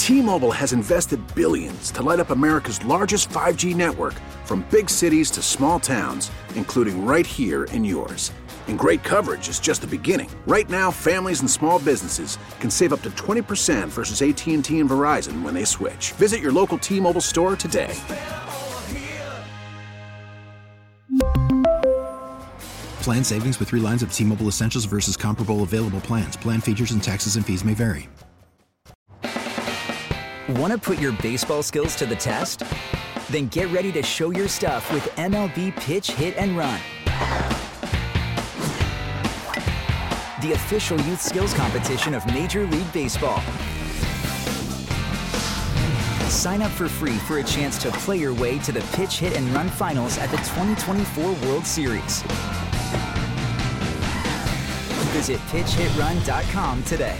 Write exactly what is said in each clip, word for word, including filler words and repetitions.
T-Mobile has invested billions to light up America's largest five G network, from big cities to small towns, including right here in yours. And great coverage is just the beginning. Right now, families and small businesses can save up to twenty percent versus A T and T and Verizon when they switch. Visit your local T-Mobile store today. Plan savings with three lines of T-Mobile Essentials versus comparable available plans. Plan features and taxes and fees may vary. Want to put your baseball skills to the test? Then get ready to show your stuff with M L B Pitch, Hit, and Run. The official youth skills competition of Major League Baseball. Sign up for free for a chance to play your way to the Pitch, Hit, and Run finals at the twenty twenty-four World Series. Visit pitch hit run dot com today.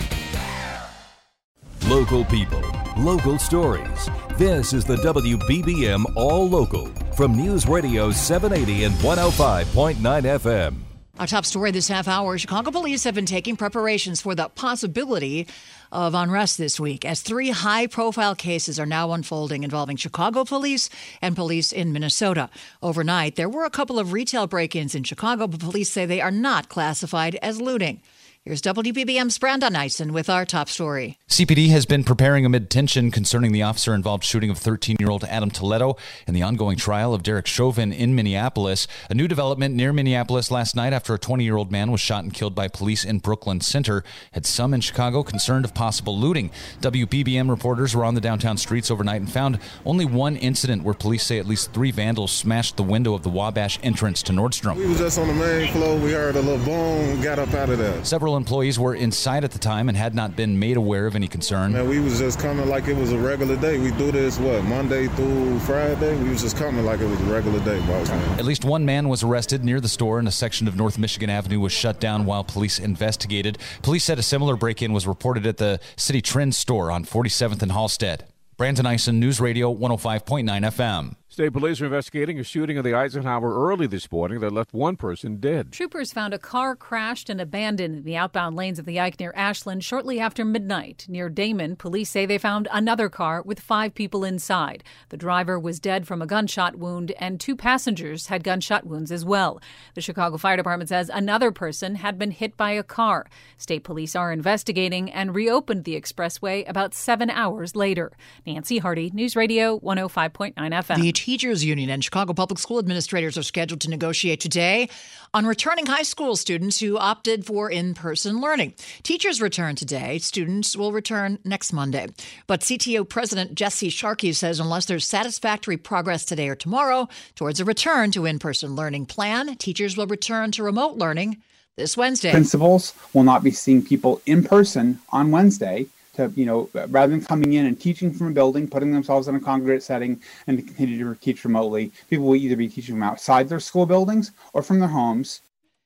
Local people, local stories. This is the W B B M All Local from News Radio seven eighty and one oh five point nine F M. Our top story this half hour, Chicago police have been taking preparations for the possibility of unrest this week as three high-profile cases are now unfolding involving Chicago police and police in Minnesota. Overnight, there were a couple of retail break-ins in Chicago, but police say they are not classified as looting. Here's W B B M's Brandon Eisen with our top story. C P D has been preparing amid tension concerning the officer-involved shooting of thirteen-year-old Adam Toledo and the ongoing trial of Derek Chauvin in Minneapolis. A new development near Minneapolis last night after a twenty-year-old man was shot and killed by police in Brooklyn Center had some in Chicago concerned of possible looting. W B B M reporters were on the downtown streets overnight and found only one incident where police say at least three vandals smashed the window of the Wabash entrance to Nordstrom. We were just on the main floor. We heard a little boom, got up out of there. Several employees were inside at the time and had not been made aware of any concern. Man, we was just coming like it was a regular day. We do this, what, Monday through Friday? We was just coming like it was a regular day, boss man. At least one man was arrested near the store, and a section of North Michigan Avenue was shut down while police investigated. Police said a similar break-in was reported at the City Trend store on forty-seventh and Halstead. Brandon Eisen, News Radio one oh five point nine F M. State police are investigating a shooting of the Eisenhower early this morning that left one person dead. Troopers found a car crashed and abandoned in the outbound lanes of the Ike near Ashland shortly after midnight. Near Damon, police say they found another car with five people inside. The driver was dead from a gunshot wound, and two passengers had gunshot wounds as well. The Chicago Fire Department says another person had been hit by a car. State police are investigating and reopened the expressway about seven hours later. Nancy Hardy, News Radio one oh five point nine F M. The Teachers Union and Chicago Public School administrators are scheduled to negotiate today on returning high school students who opted for in-person learning. Teachers return today. Students will return next Monday. But C T O President Jesse Sharkey says unless there's satisfactory progress today or tomorrow towards a return to in-person learning plan, teachers will return to remote learning this Wednesday. Principals will not be seeing people in person on Wednesday. To, you know, rather than coming in and teaching from a building, putting themselves in a congregate setting and to continue to teach remotely, people will either be teaching from outside their school buildings or from their homes.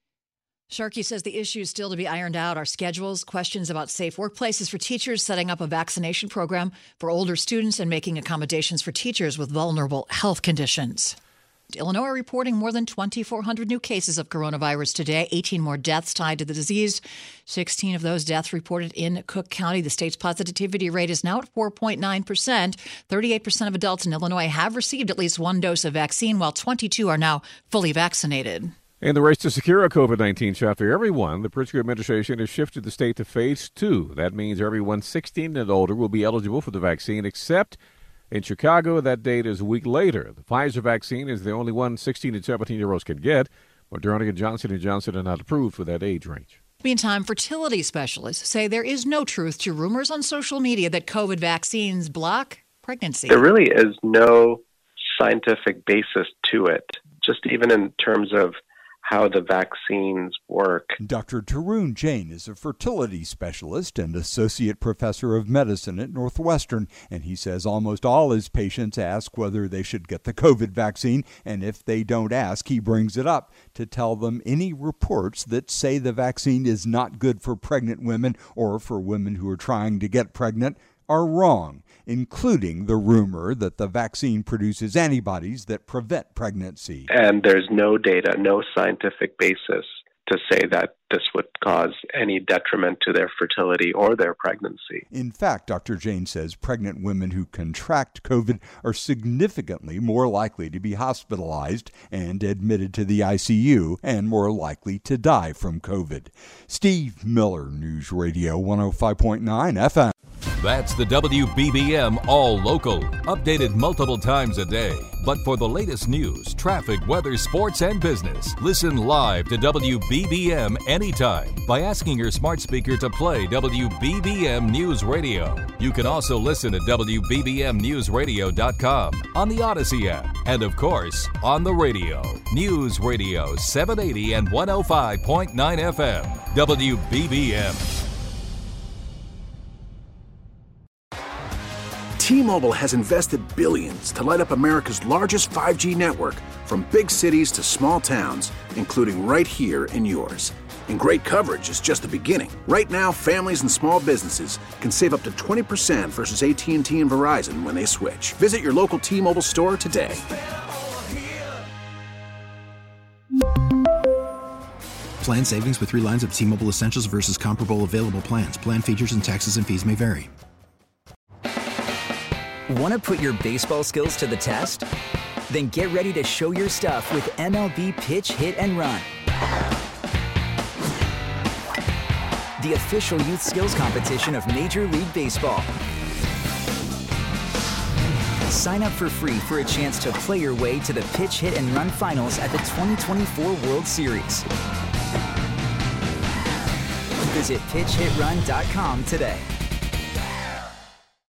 Sharkey says the issues still to be ironed out are schedules, questions about safe workplaces for teachers, setting up a vaccination program for older students, and making accommodations for teachers with vulnerable health conditions. Illinois reporting more than twenty-four hundred new cases of coronavirus today, eighteen more deaths tied to the disease. sixteen of those deaths reported in Cook County. The state's positivity rate is now at four point nine percent. thirty-eight percent of adults in Illinois have received at least one dose of vaccine, while twenty-two are now fully vaccinated. In the race to secure a COVID nineteen shot for everyone, the Pritzker administration has shifted the state to phase two. That means everyone sixteen and older will be eligible for the vaccine, except in Chicago, that date is a week later. The Pfizer vaccine is the only one sixteen and seventeen-year-olds can get. Moderna and Johnson and Johnson are not approved for that age range. Meantime, fertility specialists say there is no truth to rumors on social media that COVID vaccines block pregnancy. There really is no scientific basis to it, just even in terms of how the vaccines work. Doctor Tarun Jain is a fertility specialist and associate professor of medicine at Northwestern, and he says almost all his patients ask whether they should get the COVID vaccine, and if they don't ask, he brings it up to tell them any reports that say the vaccine is not good for pregnant women or for women who are trying to get pregnant are wrong, including the rumor that the vaccine produces antibodies that prevent pregnancy. And there's no data, no scientific basis to say that this would cause any detriment to their fertility or their pregnancy. In fact, Doctor Jane says pregnant women who contract COVID are significantly more likely to be hospitalized and admitted to the I C U and more likely to die from COVID. Steve Miller, News Radio one oh five point nine F M. That's the W B B M All Local, updated multiple times a day. But for the latest news, traffic, weather, sports, and business, listen live to W B B M anytime by asking your smart speaker to play W B B M News Radio. You can also listen at W B B M news radio dot com, on the Odyssey app, and of course, on the radio. News Radio seven eighty and one oh five point nine F M, W B B M. T-Mobile has invested billions to light up America's largest five G network, from big cities to small towns, including right here in yours. And great coverage is just the beginning. Right now, families and small businesses can save up to twenty percent versus A T and T and Verizon when they switch. Visit your local T-Mobile store today. Plan savings with three lines of T-Mobile Essentials versus comparable available plans. Plan features and taxes and fees may vary. Want to put your baseball skills to the test? Then get ready to show your stuff with M L B Pitch, Hit, and Run. The official youth skills competition of Major League Baseball. Sign up for free for a chance to play your way to the Pitch, Hit, and Run finals at the twenty twenty-four World Series. Visit pitch hit run dot com today.